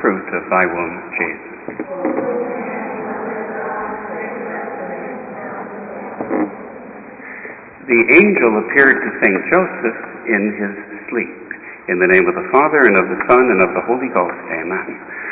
fruit of thy womb, Jesus. The angel appeared to St. Joseph in his sleep. In the name of the Father, and of the Son, and of the Holy Ghost. Amen.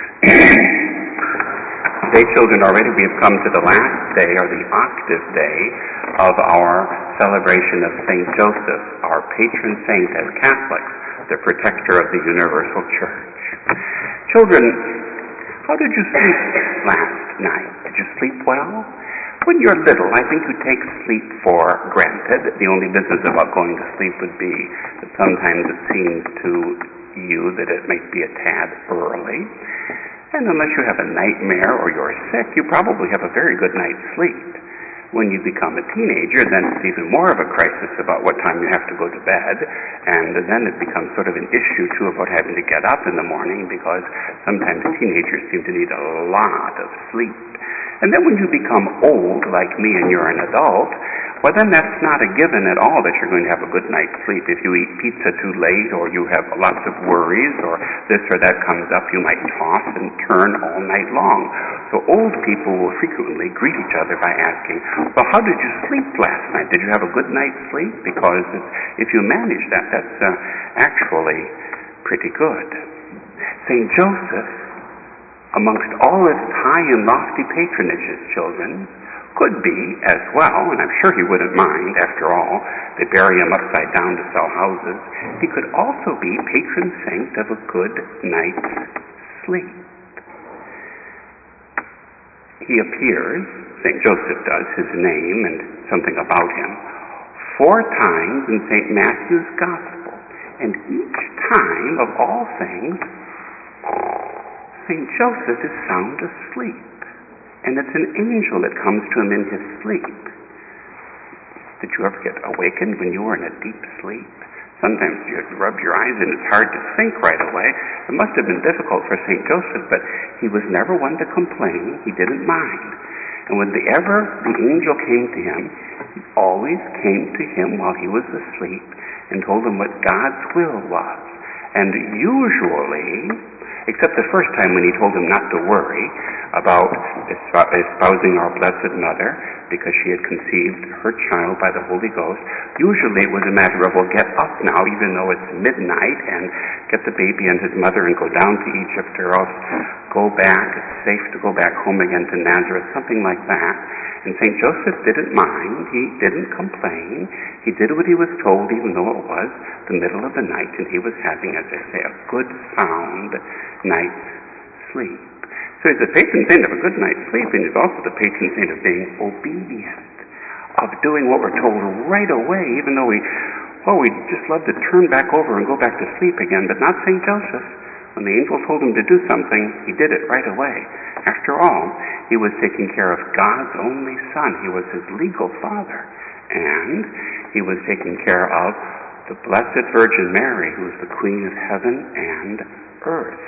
Today, children, already we have come to the last day, or the octave day, of our celebration of St. Joseph, our patron saint as Catholics, the protector of the universal church. Children, how did you sleep last night? Did you sleep well? When you're little, I think you take sleep for granted. The only business about going to sleep would be that sometimes it seems to you that it might be a tad early. And unless you have a nightmare or you're sick, you probably have a very good night's sleep. When you become a teenager, then it's even more of a crisis about what time you have to go to bed, and then it becomes sort of an issue, too, about having to get up in the morning, because sometimes teenagers seem to need a lot of sleep. And then when you become old, like me, and you're an adult, well, then that's not a given at all that you're going to have a good night's sleep. If you eat pizza too late, or you have lots of worries, or this or that comes up, you might toss and turn all night long. So old people will frequently greet each other by asking, well, how did you sleep last night? Did you have a good night's sleep? Because if you manage that, that's actually pretty good. St. Joseph, amongst all its high and lofty patronages, children, could be as well, and I'm sure he wouldn't mind, after all, they bury him upside down to sell houses, he could also be patron saint of a good night's sleep. He appears, St. Joseph does, his name and something about him, 4 times in St. Matthew's Gospel, and each time, of all things, St. Joseph is sound asleep. And it's an angel that comes to him in his sleep. Did you ever get awakened when you were in a deep sleep? Sometimes you rub your eyes and it's hard to think right away. It must have been difficult for St. Joseph, but he was never one to complain. He didn't mind. And whenever the angel came to him, he always came to him while he was asleep and told him what God's will was. And usually, except the first time when he told him not to worry about espousing our Blessed Mother because she had conceived her child by the Holy Ghost. Usually it was a matter of, well, get up now, even though it's midnight, and get the baby and his mother and go down to Egypt, or else go back. It's safe to go back home again to Nazareth, something like that. And St. Joseph didn't mind. He didn't complain. He did what he was told, even though it was the middle of the night, and he was having, as I say, a good, sound night's sleep. So he's the patron saint of a good night's sleep, and he's also the patron saint of being obedient, of doing what we're told right away, even though we just love to turn back over and go back to sleep again, but not St. Joseph. When the angel told him to do something, he did it right away. After all, he was taking care of God's only Son. He was his legal father, and he was taking care of the Blessed Virgin Mary, who is the Queen of Heaven and Earth.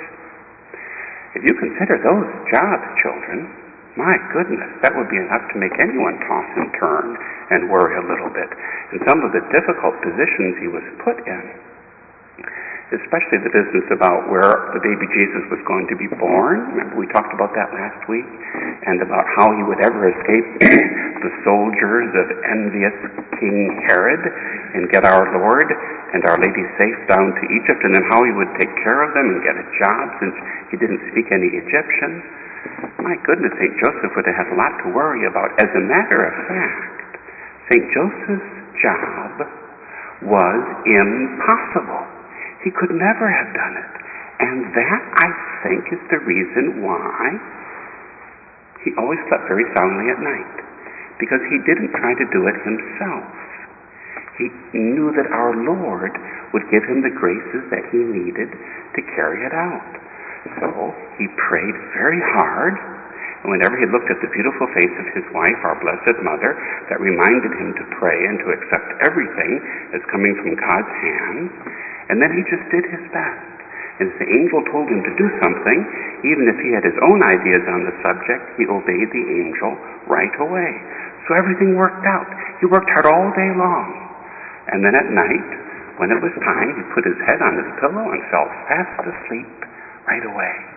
If you consider those jobs, children, my goodness, that would be enough to make anyone toss and turn and worry a little bit. And some of the difficult positions he was put in, especially the business about where the baby Jesus was going to be born. Remember, we talked about that last week, and about how he would ever escape the soldiers of envious King Herod and get our Lord and Our Lady safe down to Egypt, and then how he would take care of them and get a job since he didn't speak any Egyptian. My goodness, St. Joseph would have had a lot to worry about. As a matter of fact, St. Joseph's job was impossible. He could never have done it. And that, I think, is the reason why he always slept very soundly at night. Because he didn't try to do it himself. He knew that our Lord would give him the graces that he needed to carry it out. So he prayed very hard, and whenever he looked at the beautiful face of his wife, our Blessed Mother, that reminded him to pray and to accept everything as coming from God's hands, and then he just did his best. And if the angel told him to do something, even if he had his own ideas on the subject, he obeyed the angel right away. So everything worked out. He worked hard all day long. And then at night, when it was time, he put his head on his pillow and fell fast asleep right away.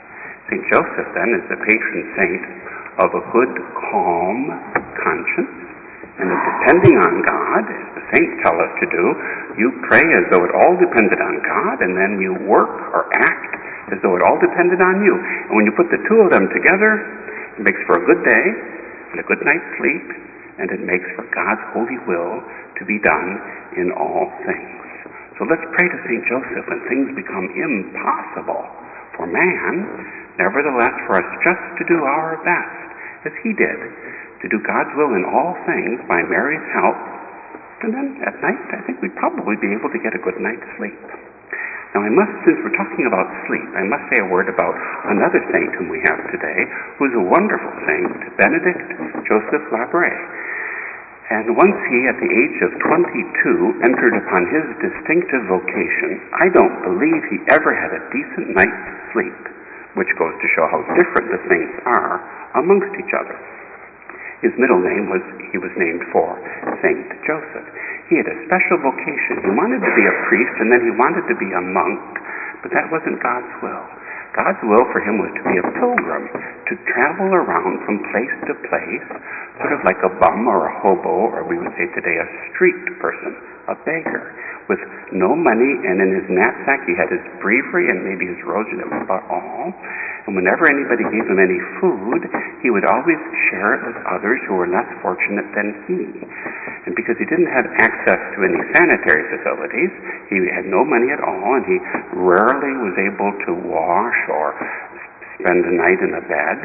St. Joseph, then, is the patron saint of a good, calm conscience, and of depending on God, as the saints tell us to do. You pray as though it all depended on God, and then you work or act as though it all depended on you. And when you put the two of them together, it makes for a good day and a good night's sleep, and it makes for God's holy will to be done in all things. So let's pray to St. Joseph when things become impossible for man, nevertheless for us just to do our best, as he did, to do God's will in all things by Mary's help. And then at night, I think we'd probably be able to get a good night's sleep. Now since we're talking about sleep, I must say a word about another saint whom we have today, who's a wonderful saint, Benedict Joseph Labre. And once he, at the age of 22, entered upon his distinctive vocation, I don't believe he ever had a decent night's sleep, which goes to show how different the saints are amongst each other. His middle name he was named for Saint Joseph. He had a special vocation. He wanted to be a priest, and then he wanted to be a monk, but that wasn't God's will. God's will for him was to be a pilgrim, to travel around from place to place, sort of like a bum or a hobo, or we would say today a street person, a beggar, with no money, and in his knapsack he had his breviary and maybe his rosary. That was about all. And whenever anybody gave him any food, he would always share it with others who were less fortunate than he. And because he didn't have access to any sanitary facilities, he had no money at all, and he rarely was able to wash or spend the night in a bed.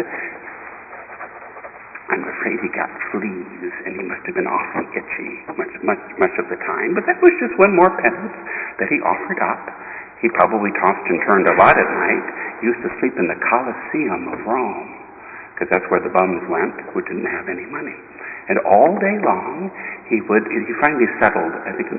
I'm afraid he got fleas, and he must have been awfully itchy much of the time. But that was just one more penance that he offered up. He probably tossed and turned a lot at night. He used to sleep in the Colosseum of Rome, because that's where the bums went who didn't have any money. And all day long, he finally settled, I think,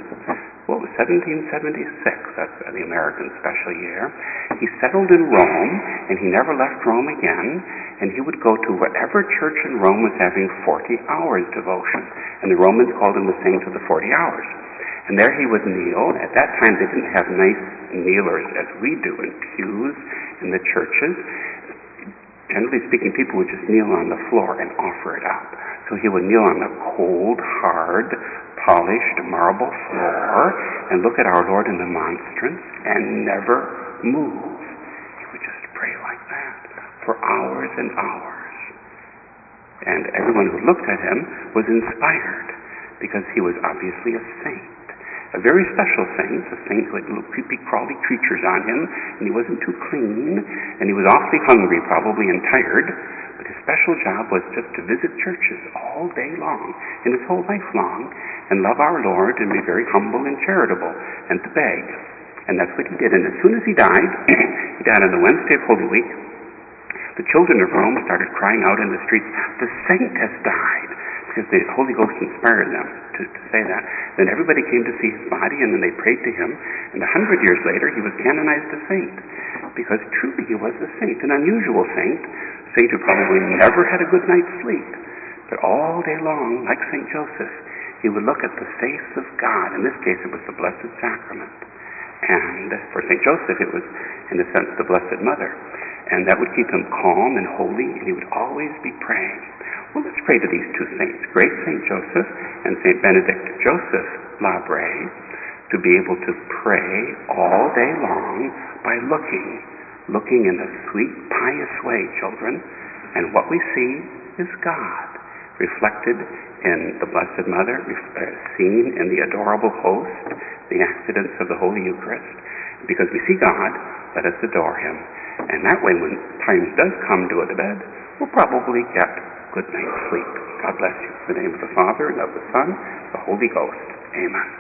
1776, that's the American special year. He settled in Rome, and he never left Rome again, and he would go to whatever church in Rome was having 40 hours devotion. And the Romans called him the saint of the 40 hours. And there he would kneel. At that time, they didn't have nice kneelers as we do in pews in the churches. Generally speaking, people would just kneel on the floor and offer it up. So he would kneel on the cold, hard, polished marble floor and look at our Lord in the monstrance and never move. He would just pray like that for hours and hours. And everyone who looked at him was inspired because he was obviously a saint. A very special saint, a saint who had little creepy crawly creatures on him, and he wasn't too clean, and he was awfully hungry probably and tired, but his special job was just to visit churches all day long, and his whole life long, and love our Lord and be very humble and charitable, and to beg. And that's what he did. And as soon as he died, he died on the Wednesday of Holy Week, the children of Rome started crying out in the streets, "The saint has died," because the Holy Ghost inspired them to say that. Then everybody came to see his body, and then they prayed to him. And 100 years later, he was canonized a saint, because truly he was a saint, an unusual saint, a saint who probably never had a good night's sleep. But all day long, like St. Joseph, he would look at the face of God. In this case, it was the Blessed Sacrament. And for St. Joseph, it was, in a sense, the Blessed Mother. And that would keep him calm and holy, and he would always be praying. Well, let's pray to these two saints, great St. Joseph and St. Benedict Joseph Labre, to be able to pray all day long by looking in a sweet, pious way, children. And what we see is God, reflected in the Blessed Mother, seen in the adorable host, the accidents of the Holy Eucharist. Because we see God, let us adore him. And that way, when time does come to go to bed, we'll probably get good night's sleep. God bless you. In the name of the Father, and of the Son, the Holy Ghost. Amen.